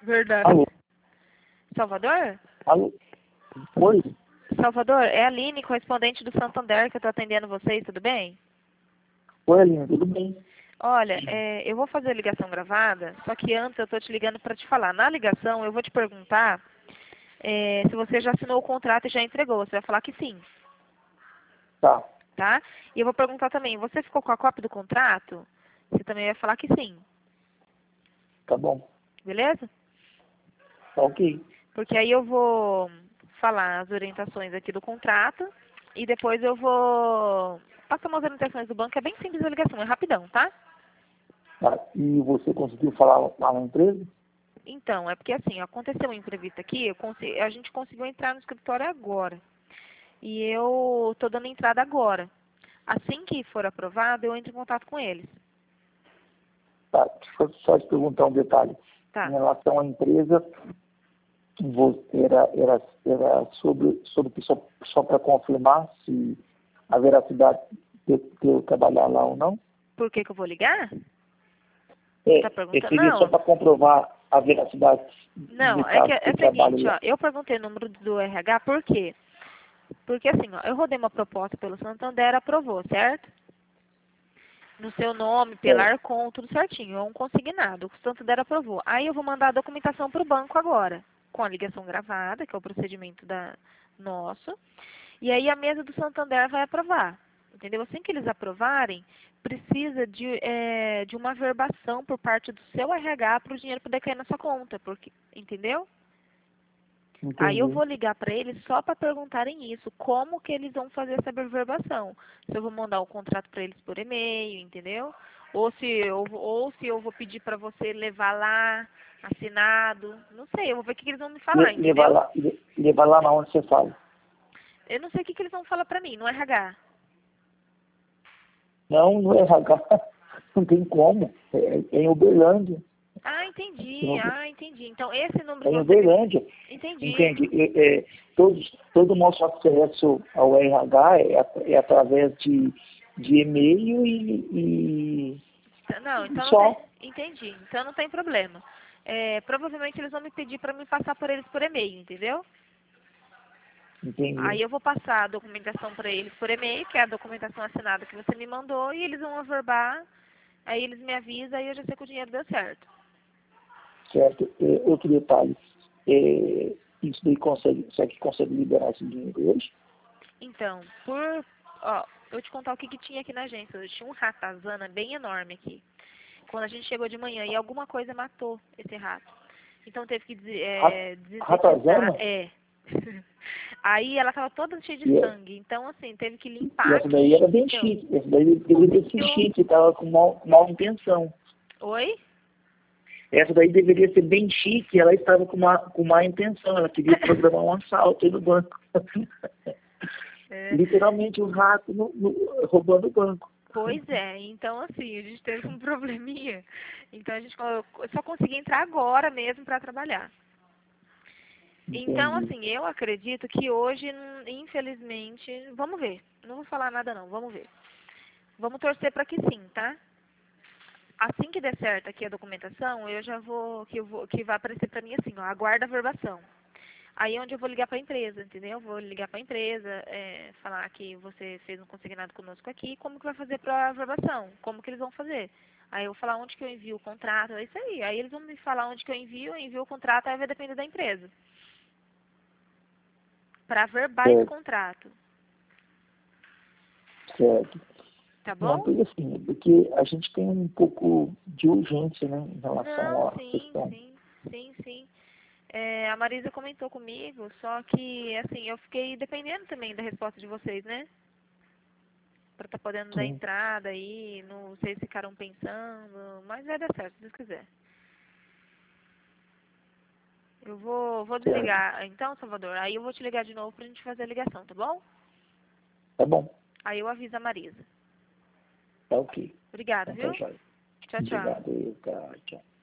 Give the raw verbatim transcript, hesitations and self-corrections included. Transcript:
Verdade. Alô? Salvador? Alô? Oi? Salvador, é a Aline, correspondente do Santander, que eu estou atendendo vocês, tudo bem? Oi, Aline, tudo bem? Olha, é, eu vou fazer a ligação gravada, só que antes eu estou te ligando para te falar. Na ligação eu vou te perguntar é, se você já assinou o contrato e já entregou. Você vai falar que sim, Tá, tá? E eu vou perguntar também, você ficou com a cópia do contrato? Você também vai falar que sim, tá bom. beleza? Tá ok. Porque aí eu vou falar as orientações aqui do contrato e depois eu vou passar umas orientações do banco. É bem simples a ligação, é rapidão, tá? Tá. E você conseguiu falar lá na empresa? Então, é porque assim, aconteceu um imprevisto aqui, eu consi- a gente conseguiu entrar no escritório agora. E eu tô dando entrada agora. Assim que for aprovado, eu entro em contato com eles. Tá, deixa eu só te perguntar um detalhe. Em Tá. relação à empresa, você era, era, era sobre, sobre só, só para confirmar se a veracidade de de eu trabalhar lá ou não? Por que que eu vou ligar? É, Tá é, perguntando? seria só Não. para comprovar a veracidade de Não, é que caso é que eu o trabalhe seguinte, lá. ó, eu perguntei o número do R H, por quê? Porque assim, ó, eu rodei uma proposta pelo Santander, aprovou, certo? No seu nome, pela É, Arcon, tudo certinho, é um consignado, o Santander aprovou. Aí eu vou mandar a documentação para o banco agora, com a ligação gravada, que é o procedimento da nosso, e aí a mesa do Santander vai aprovar, entendeu? Assim que eles aprovarem, precisa de, é, de uma verbação por parte do seu R H para o dinheiro poder cair na sua conta, porque, entendeu? Aí eu entendi. vou ligar para eles só para perguntarem isso, como que eles vão fazer essa verbação. Se eu vou mandar o contrato para eles por e-mail, entendeu? Ou se eu, vou- ou se eu vou pedir para você levar lá, assinado. Não sei, eu vou ver o que que eles vão me falar, Le- Levar entendeu? lá, le- levar lá na onde você fala. Eu não sei o que que eles vão falar para mim, no R H. Não, no R H não tem como. É, é em Uberlândia. Ah, entendi, ah, entendi. Então esse número É que em você me... Uberlândia. Entendi. Entende? É, é, todos, todo o nosso acesso ao R H é, at- é através de, de e-mail e, e Não, e então não tem... só. Entendi, então não tem problema. É, provavelmente eles vão me pedir para me passar por eles por e-mail, entendeu? Entende? Aí eu vou passar a documentação para eles por e-mail, que é a documentação assinada que você me mandou, e eles vão averbar, aí eles me avisam, aí eu já sei que o dinheiro deu certo. Certo? É, outro detalhe. É, isso daí consegue, será que consegue liberar esse dinheiro hoje? Então, por... Ó, eu vou te contar o que, que tinha aqui na agência hoje. Tinha um ratazana bem enorme aqui. Quando a gente chegou de manhã, e alguma coisa matou esse rato. Então teve que des- Ra- é, desintetizar. Ratazana? É. Aí ela tava toda cheia de E, é- sangue. Então, assim, teve que e limpar essa daí era aqui, bem entendeu? chique. Essa daí deveria ser Eu- chique, estava com mal, mal intenção. Oi? Essa daí deveria ser bem chique, ela estava com má, com má intenção, ela queria programar um assalto aí no banco. É. Literalmente um rato no, no- roubando o banco. Pois é, então assim, a gente teve um probleminha. Então a gente co- só consegui entrar agora mesmo para trabalhar. Então, Entendi. assim, eu acredito que hoje, hum, infelizmente, vamos ver. Não vou falar nada não, vamos ver. Vamos torcer para que sim, tá? Assim que der certo aqui a documentação, eu já vou, que, eu vou, que vai aparecer para mim assim, ó, aguarda a verbação. Aí é onde eu vou ligar para a empresa, entendeu? Vou ligar para a empresa, é, falar que você fez um consignado conosco aqui, como que vai fazer para a averbação? Como que eles vão fazer? Aí eu vou falar onde que eu envio o contrato, é isso aí. Aí eles vão me falar onde que eu envio, eu envio o contrato, aí vai depender da empresa. Para averbar esse Certo, contrato, certo. tá Não, bom? porque assim, porque a gente tem um pouco de urgência, né, em Não, relação à sim, questão. sim, sim, sim. É, a Marisa comentou comigo, só que, assim, eu fiquei dependendo também da resposta de vocês, né? Pra estar podendo dar Sim, entrada aí, não sei se ficaram pensando, mas vai dar certo, se Deus quiser. Eu vou, vou certo. desligar, então, Salvador, aí eu vou te ligar de novo pra gente fazer a ligação, tá bom? Tá bom, Aí eu aviso a Marisa. tá ok. Obrigada, Então tá viu? jóia. Tchau, tchau. Obrigado, eu, tá, tchau.